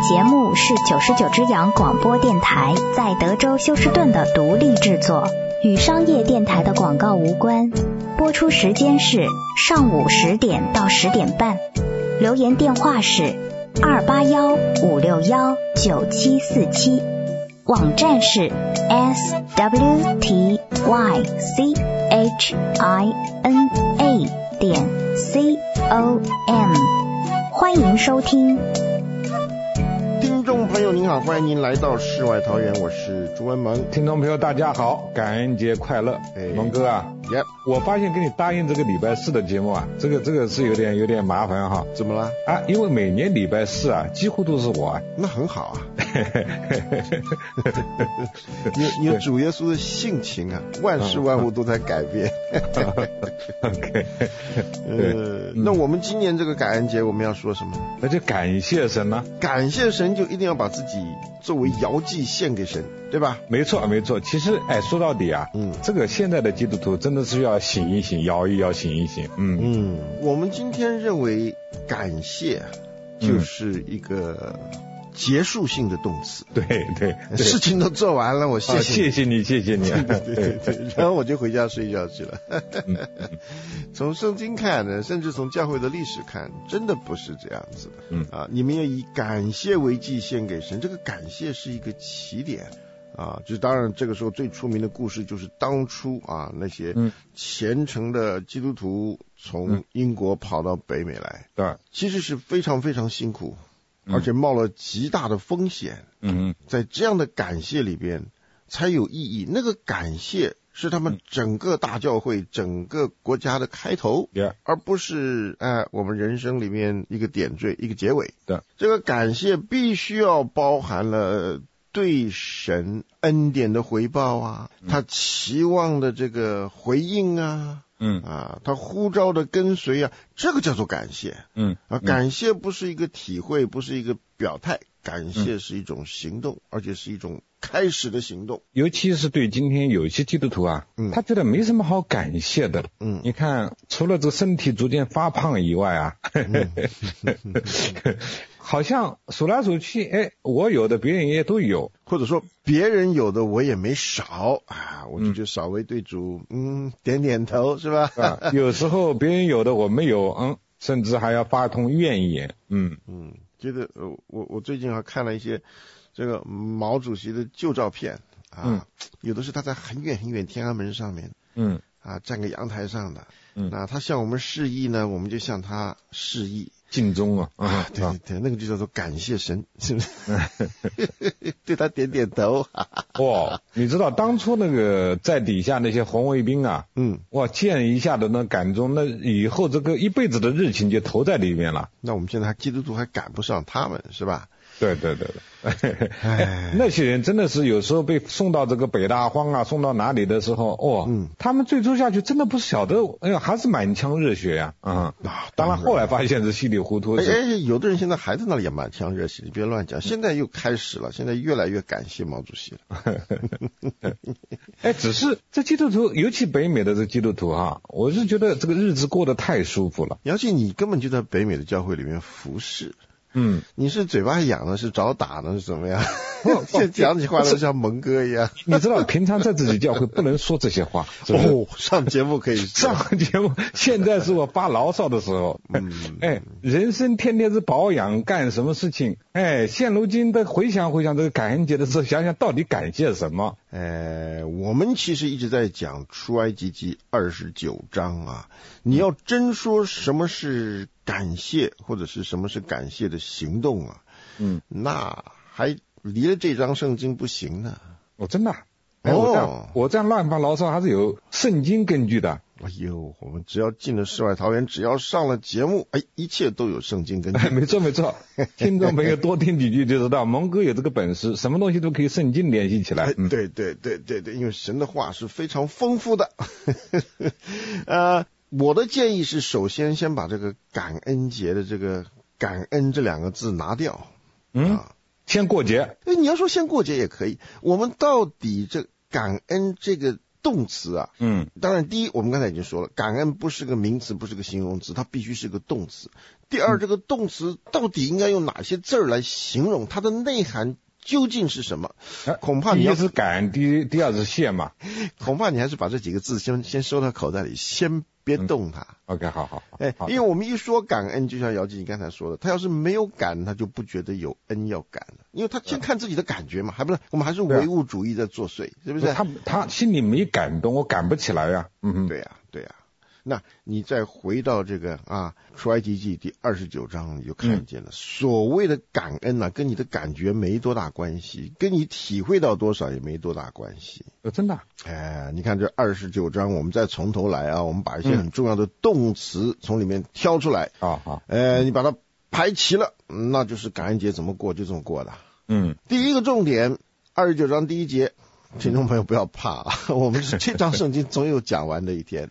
节目是99只羊广播电台在德州休斯顿的独立制作，与商业电台的广告无关。播出时间是上午10点到10点半。留言电话是281-561-9747。网站是 swtychina.com。欢迎收听。 听众朋友您好，欢迎您来到世外桃源，我是朱文萌。 听众朋友大家好，感恩节快乐。蒙哥啊，我发现给你答应这个礼拜四的节目啊，这个是有点麻烦哈。 怎么了啊？因为每年礼拜四啊，几乎都是我啊。 那很好啊。你有主耶稣的性情啊，万事万物都在改变。 OK。 那我们今年这个感恩节我们要说什么？ 那就感谢神啊。 感谢神就一定要把自己作为摇祭献给神，对吧？ 没错。其实说到底啊，这个现在的基督徒真的是要醒一醒，摇一摇，醒一醒。 我们今天认为感谢就是一个结束性的动词。 对， 事情都做完了，我谢谢你。对， 然后我就回家睡觉去了。从圣经看呢，甚至从教会的历史看，真的不是这样子的。你们要以感谢为祭献给神，这个感谢是一个起点啊。就是当然这个时候最出名的故事就是当初那些虔诚的基督徒从英国跑到北美来，对，其实是非常非常辛苦，而且冒了极大的风险。在这样的感谢里边才有意义。那个感谢是他们整个大教会整个国家的开头，而不是我们人生里面一个点缀一个结尾。这个感谢必须要包含了对神恩典的回报啊，他期望的这个回应啊，他呼召的跟随啊，这个叫做感谢。感谢不是一个体会，不是一个表态，感谢是一种行动，而且是一种开始的行动。 尤其是对今天有一些基督徒啊，他觉得没什么好感谢的。你看，除了这个身体逐渐发胖以外啊，好像数来数去，我有的别人也都有， 或者说别人有的我也没少啊，我就稍微对主点点头，是吧？ 有时候别人有的我没有，甚至还要发通怨言。 觉得我最近还看了一些这个毛主席的旧照片啊，有的是他在很远很远天安门上面，站个阳台上的，那他向我们示意呢，我们就向他示意。 敬宗啊， 对，那个就叫做感谢神，是不是？对他点点头。 你知道当初那个在底下那些红卫兵啊，见一下的那感动，那以后这个一辈子的日情就投在里面了。 那我们现在基督徒还赶不上他们，是吧？ 对。那些人真的是有时候被送到这个北大荒啊，送到哪里的时候，他们最初下去真的不晓得，还是满腔热血呀。当然后来发现是稀里糊涂。 有的人现在还在那里也满腔热血，你别乱讲。现在又开始了，现在越来越感谢毛主席了。 只是这基督徒，尤其北美的这基督徒我是觉得这个日子过得太舒服了。 而且你根本就在北美的教会里面服侍。你是嘴巴痒呢，是找打呢，是怎么样？现在讲起话都像蒙哥一样。 你知道平常在自己教会不能说这些话。 上节目可以说。 上节目，现在是我发牢骚的时候。人生天天是保养，干什么事情？现如今的回想这个感恩节的时候，想想到底感谢什么？ 我们其实一直在讲出埃及记29章啊，你要真说什么是感谢，或者是什么是感谢的行动啊，那还离了这章圣经不行呢。 真的我这样乱发牢骚还是有圣经根据的。 我们只要进了世外桃源，只要上了节目，一切都有圣经根据。 没错。听众朋友多听几句就知道，蒙哥有这个本事，什么东西都可以圣经联系起来。 对，因为神的话是非常丰富的。我的建议是，首先把这个感恩节的这个感恩这两个字拿掉。先过节。你要说先过节也可以。我们到底这感恩这个动词啊，当然第一我们刚才已经说了，感恩不是个名词，不是个形容词，它必须是个动词。第二，这个动词到底应该用哪些字儿来形容，它的内涵究竟是什么？恐怕你第一是感，第二是谢嘛。 恐怕你还是把这几个字先收到口袋里，先别动它。 OK， 好。 因为我们一说感恩，就像姚记你刚才说的，他要是没有感，他就不觉得有恩要感了，因为他先看自己的感觉嘛，我们还是唯物主义在作祟，是不是？ 他心里没感动，我感不起来呀。 对呀。那你再回到这个出埃及记第29章，你就看见了，所谓的感恩跟你的感觉没多大关系，跟你体会到多少也没多大关系。 真的？ 你看这29章，我们再从头来我们把一些很重要的动词从里面挑出来。好。你把它排齐了，那就是感恩节怎么过就这么过的。第一个重点，29章第1节。听众朋友不要怕我们这章圣经总有讲完的一天。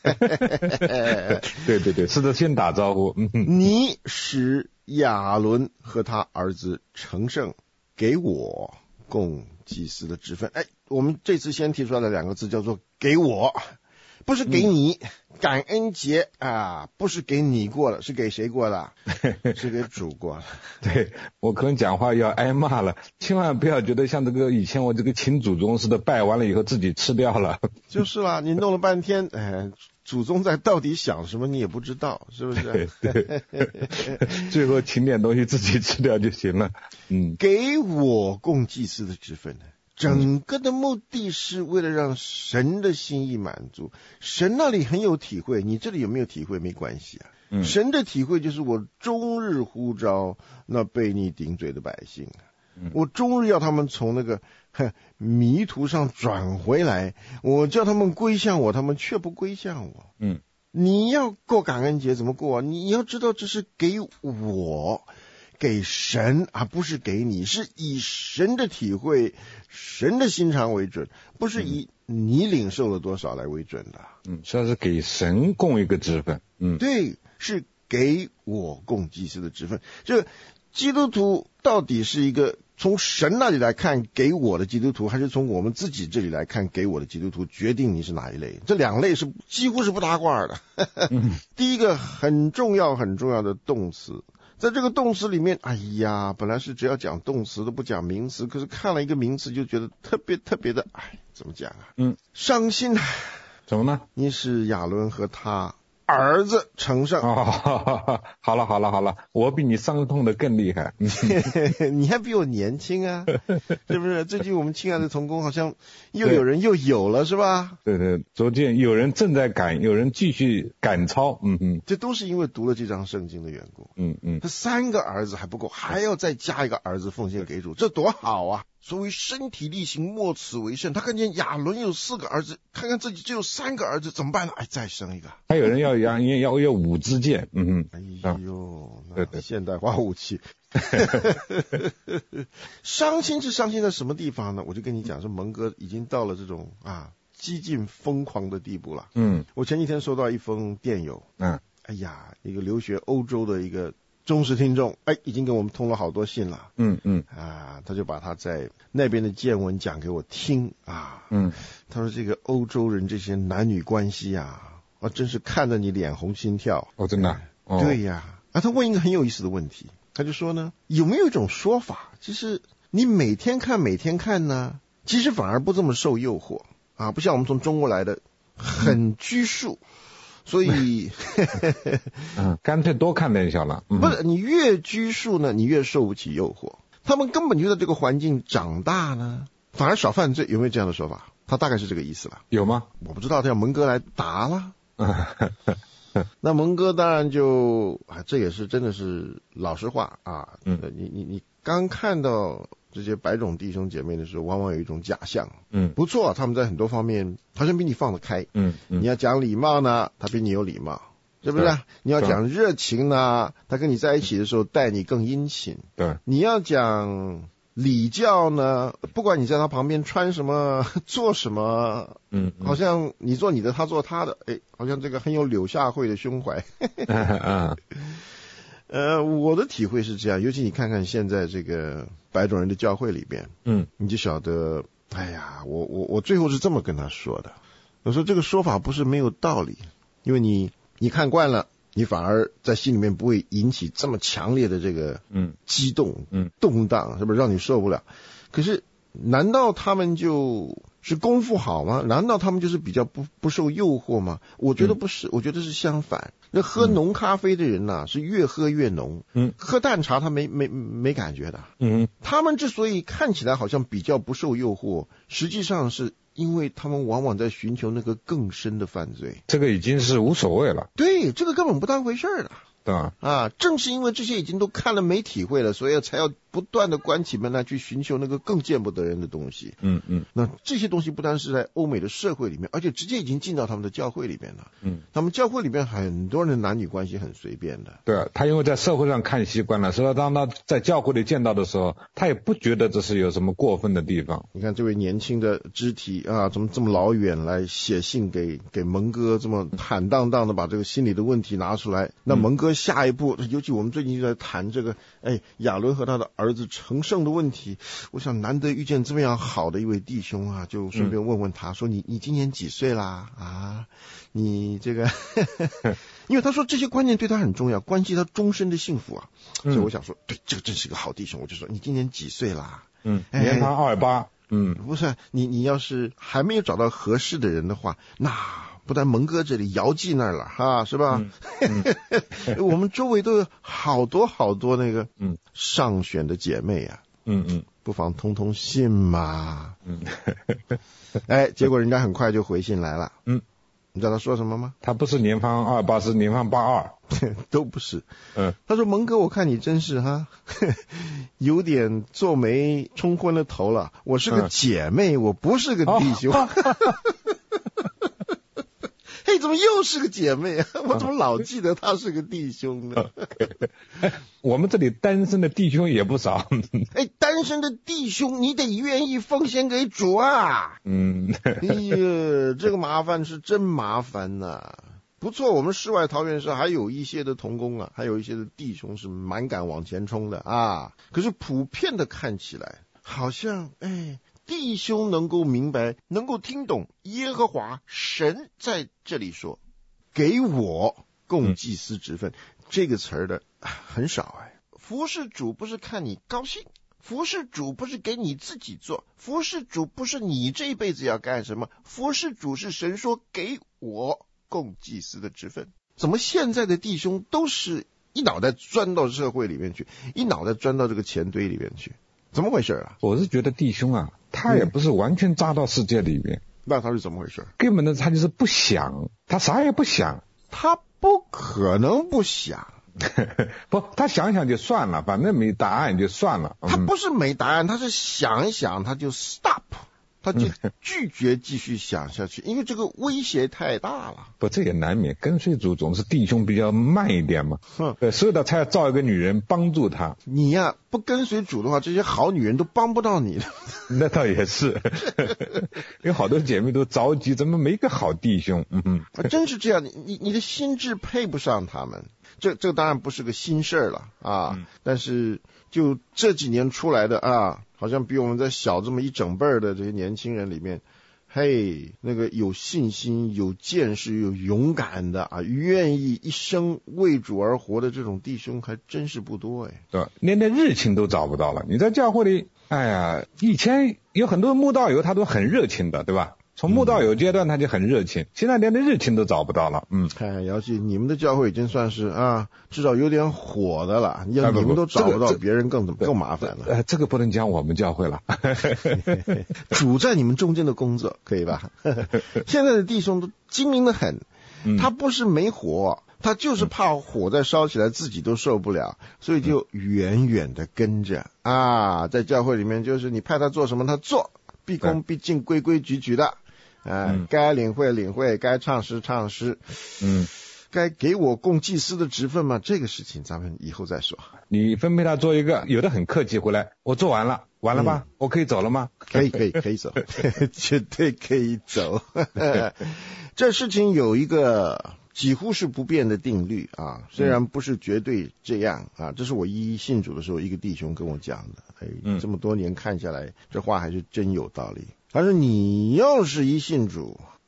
对，是的，先打招呼。 你使亚伦和他儿子成圣，给我供祭司的职分。我们这次先提出来的2个字叫做给我，不是给你。感恩节不是给你过了，是给谁过的？是给主过了。 对，我可能讲话要挨骂了，千万不要觉得像这个以前我这个请祖宗似的，拜完了以后自己吃掉了。 就是啦，你弄了半天，祖宗在到底想什么你也不知道，是不是？ 对，最后请点东西自己吃掉就行了。 给我供祭司的职分，整个的目的是为了让神的心意满足。神那里很有体会，你这里有没有体会没关系神的体会就是我终日呼召那悖逆顶嘴的百姓，我终日要他们从那个迷途上转回来，我叫他们归向我，他们却不归向我。你要过感恩节怎么过你要知道这是给我，给神不是给你，是以神的体会、神的心肠为准，不是以你领受了多少来为准的。 算是给神供一个职分。 对，是给我供祭司的职分。这基督徒到底是一个从神那里来看给我的基督徒，还是从我们自己这里来看给我的基督徒，决定你是哪一类。这2类是几乎是不搭挂的。第一个很重要的动词，在这个动词里面，本来是只要讲动词都不讲名词，可是看了一个名词就觉得特别的，怎么讲伤心。 怎么呢？ 你使亚伦和他儿子成圣。 好了，我比你伤痛的更厉害。 你还比我年轻是不是？最近我们亲爱的同工好像又有人又有了，是吧？ 对，昨天有人正在赶，有人继续赶超。 这都是因为读了这章圣经的缘故。他3个儿子还不够，还要再加一个儿子奉献给主，这多好啊！所谓身体力行，莫此为甚。他看见亚伦有4个儿子，看看自己只有3个儿子，怎么办呢？再生一个。 还有人要5支箭。 那现代化武器。伤心是伤心在什么地方呢？我就跟你讲，说蒙哥已经到了这种激进疯狂的地步了。我前几天收到一封电邮。一个留学欧洲的一个忠实听众，已经跟我们通了好多信了。他就把他在那边的见闻讲给我听。他说这个欧洲人这些男女关系真是看得你脸红心跳。 真的？ 对呀。他问一个很有意思的问题，他就说呢，有没有一种说法，就是你每天看呢，其实反而不这么受诱惑不像我们从中国来的很拘束。所以干脆多看点小了。 不是，你越拘束呢，你越受不起诱惑。他们根本就在这个环境长大呢，反而少犯罪。有没有这样的说法？他大概是这个意思了。 有吗？ 我不知道，他要蒙哥来答了。那蒙哥当然就这也是真的是老实话你刚看到这些白种弟兄姐妹的时候，往往有一种假象。不错，他们在很多方面好像比你放得开。你要讲礼貌呢，他比你有礼貌，是不是？你要讲热情呢，他跟你在一起的时候待你更殷勤。 对， 你要讲礼教呢，不管你在他旁边穿什么做什么，好像你做你的，他做他的，好像这个很有柳下惠的胸怀。我的体会是这样，尤其你看看现在这个白种人的教会里边，你就晓得，我最后是这么跟他说的。 我说这个说法不是没有道理，因为你看惯了，你反而在心里面不会引起这么强烈的这个激动动荡，是不是让你受不了？可是难道他们就是功夫好吗？难道他们就是比较不受诱惑吗？我觉得不是，我觉得是相反。那喝浓咖啡的人呐，是越喝越浓。喝淡茶他没感觉的。他们之所以看起来好像比较不受诱惑，实际上是因为他们往往在寻求那个更深的犯罪。 这个已经是无所谓了。 对，这个根本不当回事了。 对啊，正是因为这些已经都看了没体会了，所以才要不断的关起门来去寻求那个更见不得人的东西。那这些东西不单是在欧美的社会里面，而且直接已经进到他们的教会里面了。他们教会里面很多人的男女关系很随便的。 对，他因为在社会上看习惯了，所以当他在教会里见到的时候，他也不觉得这是有什么过分的地方。 你看这位年轻的肢体啊，怎么这么老远来写信给蒙哥，这么坦荡荡的把这个心里的问题拿出来。那蒙哥下一步，尤其我们最近就在谈这个亚伦和他的儿子成圣的问题，我想难得遇见这么样好的一位弟兄啊，就顺便问问他说你今年几岁啦？啊，你这个因为他说这些观念对他很重要，关系他终身的幸福啊。所以我想说，对，这个真是个好弟兄。我就说你今年几岁啦？ 年方28。 不是你要是还没有找到合适的人的话，那不但蒙哥这里，姚记那儿了哈，是吧？我们周围都有好多那个上选的姐妹啊。不妨通通信嘛。结果人家很快就回信来了。你知道他说什么吗？ 他不是年方28，是年方82。 都不是。他说蒙哥，我看你真是有点皱眉冲昏了头了，我是个姐妹，我不是个弟兄。嘿，怎么又是个姐妹啊？我怎么老记得他是个弟兄呢？ 我们这里单身的弟兄也不少。 单身的弟兄你得愿意奉献给主啊。这个麻烦是真麻烦呐。不错，我们世外桃源社还有一些的同工啊，还有一些的弟兄是蛮敢往前冲的啊。可是普遍的看起来好像弟兄能够明白，能够听懂耶和华神在这里说给我供祭司职分，这个词儿的很少。服侍主不是看你高兴，服侍主不是给你自己做，服侍主不是你这一辈子要干什么，服侍主是神说给我供祭司的职分。怎么现在的弟兄都是一脑袋钻到社会里面去，一脑袋钻到这个钱堆里面去？怎么回事啊？ 我是觉得弟兄啊，他也不是完全扎到世界里面。 那他是怎么回事？ 根本的他就是不想，他啥也不想。 他不可能不想。 不，他想想就算了，反正没答案就算了。 他不是没答案，他是想一想他就 stop， 他就拒绝继续想下去，因为这个威胁太大了。 不，这也难免，跟随主总是弟兄比较慢一点嘛。对，所以他才要造一个女人帮助他。 你呀，不跟随主的话，这些好女人都帮不到你的。 那倒也是。有好多姐妹都着急，怎么没个好弟兄？ 真是这样，你的心智配不上他们。这当然不是个新事儿了啊，但是就这几年出来的啊，好像比我们在小这么一整辈儿的这些年轻人里面，那个有信心、有见识、有勇敢的啊，愿意一生为主而活的这种弟兄还真是不多。 对，连热情都找不到了。你在教会里，以前有很多慕道友他都很热情的，对吧？从慕道友阶段他就很热情，现在连热情都找不到了。 姚记，你们的教会已经算是至少有点火的了，要你们都找不到，别人更麻烦了。 这个不能讲我们教会了。 主在你们中间的工作可以吧？现在的弟兄都精明得很，他不是没火，他就是怕火再烧起来自己都受不了，所以就远远的跟着在教会里面就是你派他做什么他做，毕恭毕敬规规矩矩的。该领会领会，该唱诗唱诗，该给我供祭司的职分嘛，这个事情咱们以后再说。 你分配他做一个，有的很客气，回来我做完了吧？我可以走了吗？ 可以走，绝对可以走。这事情有一个几乎是不变的定律啊，虽然不是绝对这样啊，这是我一信主的时候一个弟兄跟我讲的。这么多年看下来，这话还是真有道理。他说你要是一信主，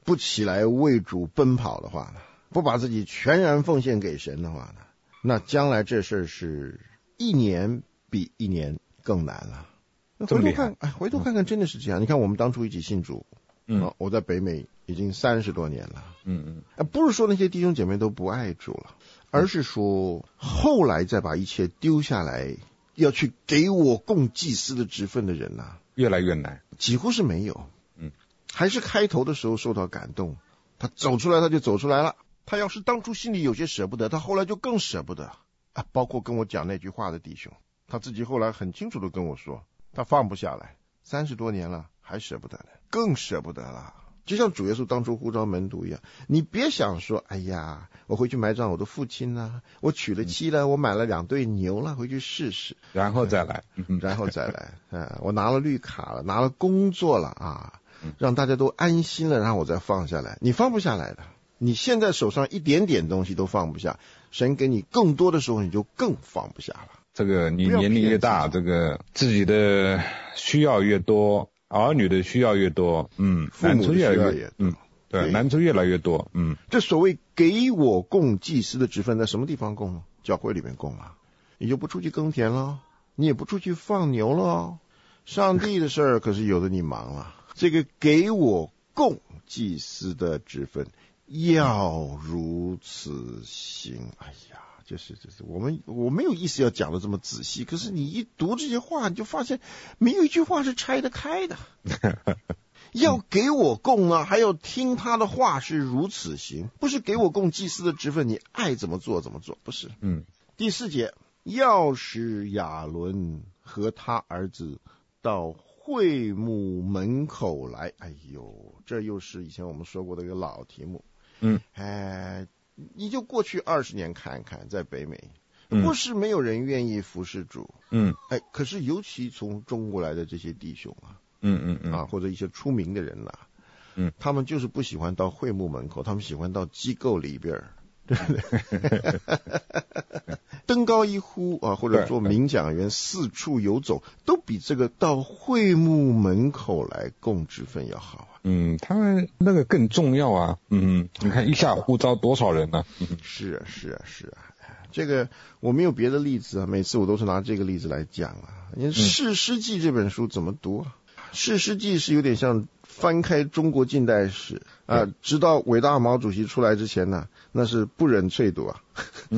不起来为主奔跑的话呢，不把自己全然奉献给神的话呢，那将来这事是一年比一年更难了。回头看看，真的是这样。你看我们当初一起信主，我在北美已经30多年了，不是说那些弟兄姐妹都不爱主了，而是说后来再把一切丢下来，要去给我供祭司的职分的人啊， 越来越难， 几乎是没有。还是开头的时候受到感动，他走出来他就走出来了。他要是当初心里有些舍不得，他后来就更舍不得啊。包括跟我讲那句话的弟兄，他自己后来很清楚的跟我说，他放不下来，30多年了还舍不得呢，更舍不得了。就像主耶稣当初呼召门徒一样，你别想说，哎呀，我回去埋葬我的父亲啊，我娶了妻了，我买了2对牛了，回去试试， 然后再来， 我拿了绿卡了，拿了工作了啊，让大家都安心了，然后我再放下来。你放不下来的，你现在手上一点点东西都放不下，神给你更多的时候，你就更放不下了。 这个你年龄越大，这个自己的需要越多，儿女的需要越多，难处越来越对，难处越来越多， 这所谓给我供祭司的职分，在什么地方供呢？教会里面供啊，你就不出去耕田了，你也不出去放牛了，上帝的事儿可是有的你忙了。这个给我供祭司的职分要如此行，哎呀，就是我没有意思要讲的这么仔细，可是你一读这些话，你就发现没有一句话是拆得开的。要给我供呢，还要听他的话是如此行，不是给我供祭司的职分，你爱怎么做怎么做，不是。第4节，要使亚伦和他儿子到会幕门口来。哎呦，这又是以前我们说过的一个老题目。你就过去20年看看，在北美，不是没有人愿意服侍主，可是尤其从中国来的这些弟兄啊，或者一些出名的人他们就是不喜欢到会幕门口，他们喜欢到机构里边，对不对？登高一呼啊，或者做名讲员四处游走，都比这个到会幕门口来供职分要好啊。 他们那个更重要啊。你看一下呼召多少人呢？ 是啊。这个我没有别的例子啊，每次我都是拿这个例子来讲啊。士师记这本书怎么读啊？士师记是有点像翻开中国近代史啊，直到伟大毛主席出来之前呢，那是不忍淬读啊。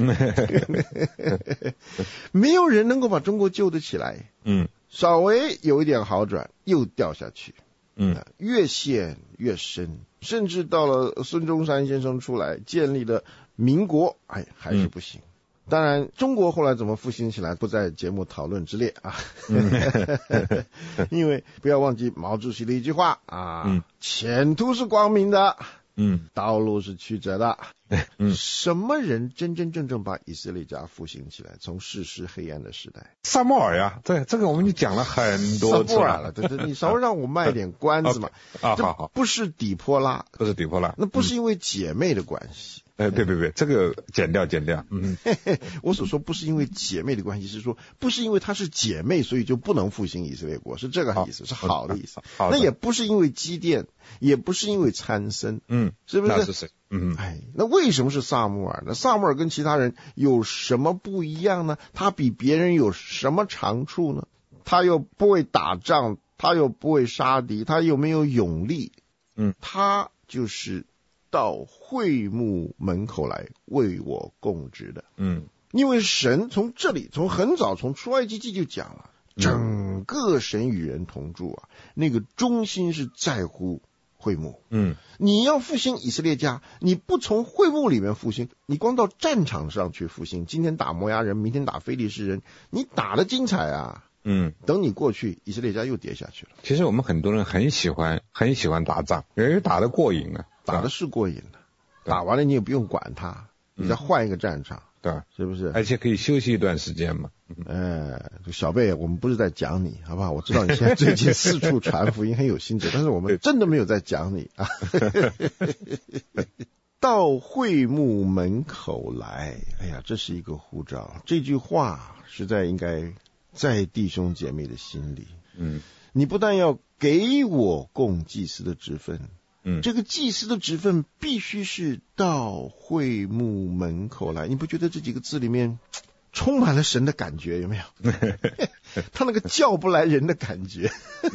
没有人能够把中国救得起来。稍微有一点好转又掉下去。越陷越深，甚至到了孙中山先生出来建立了民国，还是不行。当然中国后来怎么复兴起来不在节目讨论之列啊。因为不要忘记毛主席的一句话啊，前途是光明的，道路是曲折的。什么人真真正正把以色列家复兴起来，从士师黑暗的时代？ 撒母耳呀，这个我们就讲了很多次了。 对，你稍微让我卖点关子嘛。 好， 不是底波拉， 不是底波拉， 那不是因为姐妹的关系。 别，这个剪掉。 我所说不是因为姐妹的关系，是说不是因为她是姐妹，所以就不能复兴以色列国，是这个意思，是好的意思。那也不是因为基甸，也不是因为参孙，是不是？ 那是谁？ 那为什么是撒母耳呢？撒母耳跟其他人有什么不一样呢？他比别人有什么长处呢？他又不会打仗，他又不会杀敌，他又没有勇力，他就是到会幕门口来为我供职的。因为神从这里，从很早，从出埃及记就讲了，整个神与人同住啊，那个中心是在乎会幕。你要复兴以色列家，你不从会幕里面复兴，你光到战场上去复兴，今天打摩押人，明天打非利士人，你打得精彩啊。等你过去，以色列家又跌下去了。 其实我们很多人很喜欢打仗，因为打得过瘾啊， 打的是过瘾的，打完了你也不用管他，你再换一个战场， 对， 是不是？ 而且可以休息一段时间嘛。 小贝，我们不是在讲你，好不好？我知道你现在最近四处传福音很有心得，但是我们真的没有在讲你啊。到会幕门口来，哎呀，这是一个呼召，这句话实在应该在弟兄姐妹的心里。你不但要给我供祭司的职分， 这个祭司的职分必须是到会幕门口来。你不觉得这几个字里面充满了神的感觉，有没有？他那个叫不来人的感觉。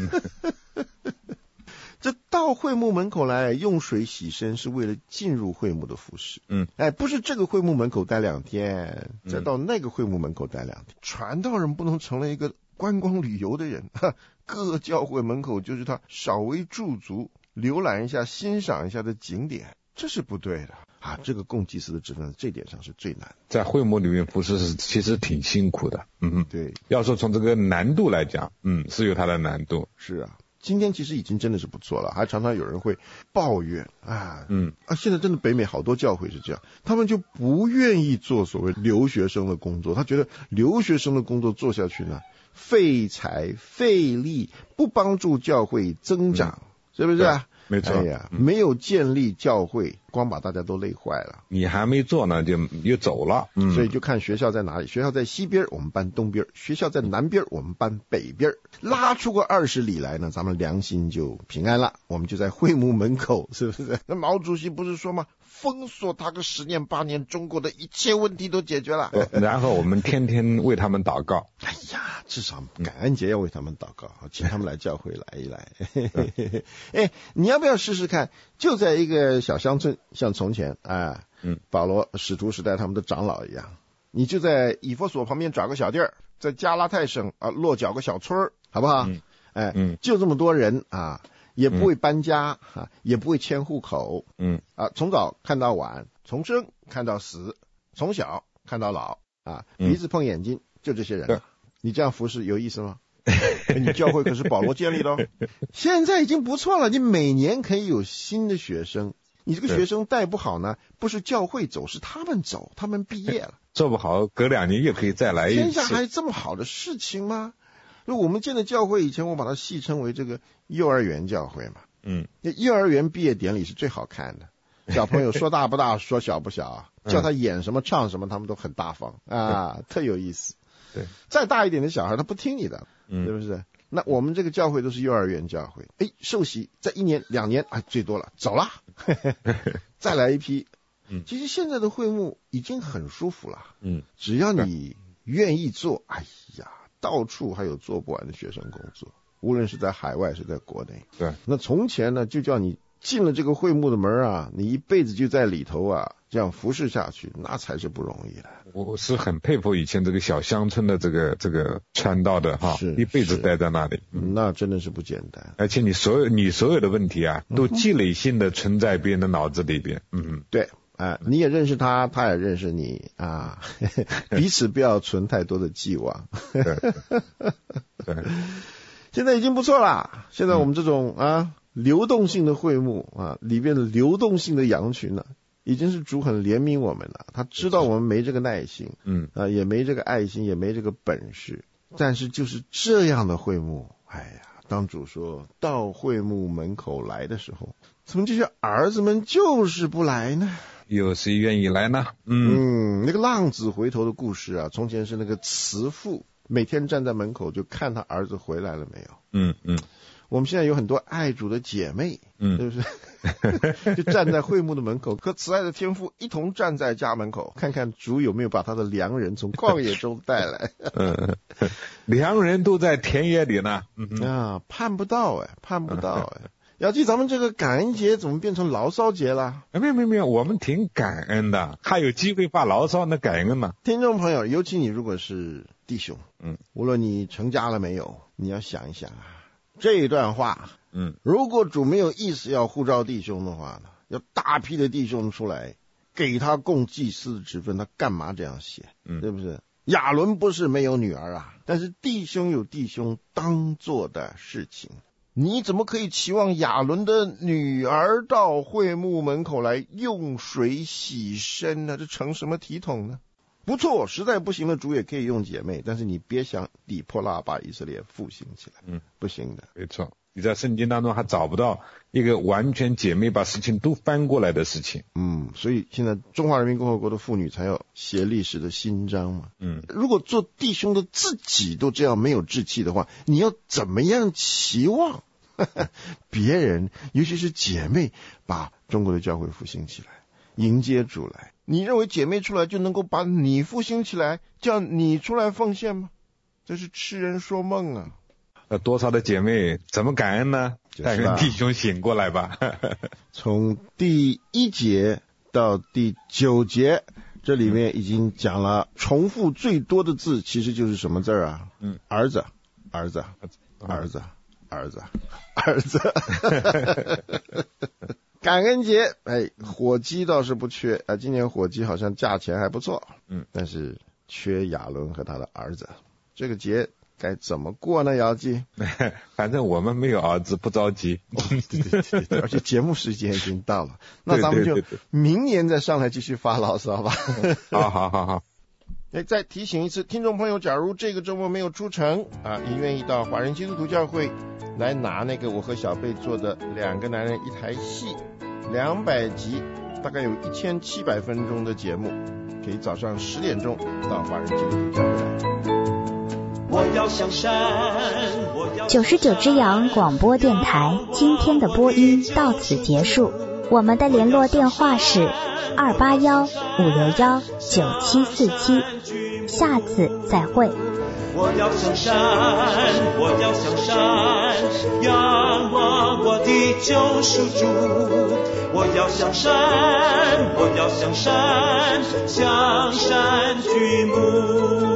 这到会幕门口来用水洗身，是为了进入会幕的服事。不是这个会幕门口待2天，再到那个会幕门口待2天。传道人不能成了一个观光旅游的人，各教会门口就是他稍微驻足浏览一下欣赏一下的景点，这是不对的啊！这个供祭司的职分这点上是最难的， 在会幕里面服事是其实挺辛苦的。 对， 要说从这个难度来讲，是有它的难度。 是啊，今天其实已经真的是不错了，还常常有人会抱怨现在真的北美好多教会是这样，他们就不愿意做所谓留学生的工作，他觉得留学生的工作做下去呢，费财费力，不帮助教会增长，是不是啊？ 没错， 没有建立教会，光把大家都累坏了。 你还没做呢，就又走了。 所以就看学校在哪里，学校在西边，我们搬东边；学校在南边，我们搬北边。拉出个20里来呢，咱们良心就平安了。我们就在会幕门口，是不是？那毛主席不是说吗？封锁他个10年8年，中国的一切问题都解决了。 然后我们天天为他们祷告。 哎呀，至少感恩节要为他们祷告，请他们来教会来一来。你要不要试试看？就在一个小乡村，像从前保罗使徒时代他们的长老一样，你就在以弗所旁边找个小地儿，在加拉太省落脚个小村，好不好？就这么多人也不会搬家也不会迁户口，从早看到晚，从生看到死，从小看到老鼻子碰眼睛，就这些人你这样服侍有意思吗？你教会可是保罗建立的现在已经不错了，你每年可以有新的学生，你这个学生带不好呢，不是教会走，是他们走，他们毕业了， 做不好隔2年又可以再来一次。 天下还有这么好的事情吗？我们建的教会以前我把它戏称为这个幼儿园教会嘛。幼儿园毕业典礼是最好看的，小朋友说大不大说小不小叫他演什么唱什么他们都很大方特有意思。 对， 再大一点的小孩他不听你的，对不是？那我们这个教会都是幼儿园教会，受洗在1年2年最多了走了再来一批。其实现在的会幕已经很舒服了，只要你愿意做，到处还有做不完的学生工作，无论是在海外是在国内。 对， 那从前呢，就叫你进了这个会幕的门你一辈子就在里头这样服侍下去，那才是不容易的。 我是很佩服以前这个小乡村的这个传道的一辈子待在那里， 那真的是不简单。 而且你所有的问题都积累性的存在别人的脑子里边。 对。你也认识他，他也认识你彼此不要存太多的寄望。 对， 现在已经不错啦。现在我们这种流动性的会幕里边的流动性的羊群已经是主很怜悯我们了。他知道我们没这个耐心，也没这个爱心，也没这个本事。但是就是这样的会幕，当主说到会幕门口来的时候，怎么这些儿子们就是不来呢？ 有谁愿意来呢？ 那个浪子回头的故事从前是那个慈父每天站在门口就看他儿子回来了没有。我们现在有很多爱主的姐妹，是不是？就站在会幕的门口，和慈爱的天父一同站在家门口，看看主有没有把他的良人从旷野中带来。 良人都在田野里呢。 盼不到盼不到要记咱们这个感恩节怎么变成牢骚节了？ 没有，我们挺感恩的，还有机会发牢骚，那感恩嘛。 听众朋友，尤其你如果是弟兄，无论你成家了没有，你要想一想这一段话，如果主没有意思要呼召弟兄的话呢，要大批的弟兄出来给他供祭司的职分，他干嘛这样写？对不是？亚伦不是没有女儿但是弟兄有弟兄当做的事情。你怎么可以期望亚伦的女儿到会幕门口来用水洗身呢？这成什么体统呢？不错，实在不行的主也可以用姐妹，但是你别想抵破拉把以色列复兴起来，不行的。 没错，你在圣经当中还找不到一个完全姐妹把事情都翻过来的事情。 所以现在中华人民共和国的妇女才要写历史的新章嘛。如果做弟兄的自己都这样没有志气的话，你要怎么样期望别人尤其是姐妹把中国的教会复兴起来，迎接主来。你认为姐妹出来就能够把你复兴起来，叫你出来奉献吗？这是痴人说梦啊。 多少的姐妹怎么感恩呢？但愿弟兄醒过来吧。 从第1节到第9节，这里面已经讲了重复最多的字，其实就是什么字啊？儿子，儿子，儿子，儿子，儿子。感恩节，火鸡倒是不缺啊，今年火鸡好像价钱还不错，但是缺亚伦和他的儿子。这个节该怎么过呢？姚记， 反正我们没有儿子，不着急。 对，而且节目时间已经到了，那咱们就明年再上来继续发牢骚吧。 好。 再提醒一次，听众朋友，假如这个周末没有出城啊，也愿意到华人基督徒教会来拿那个我和小贝做的2个男人一台戏，200集，大概有1700分钟的节目，可以早上10点钟到华人基督徒教会来。 我要向山 99只羊广播电台今天的播音到此结束，我们的联络电话是281-561-9747，下次再会。 我要向山，我要向山，仰望我的救赎主。我要向山，我要向山，向山举目。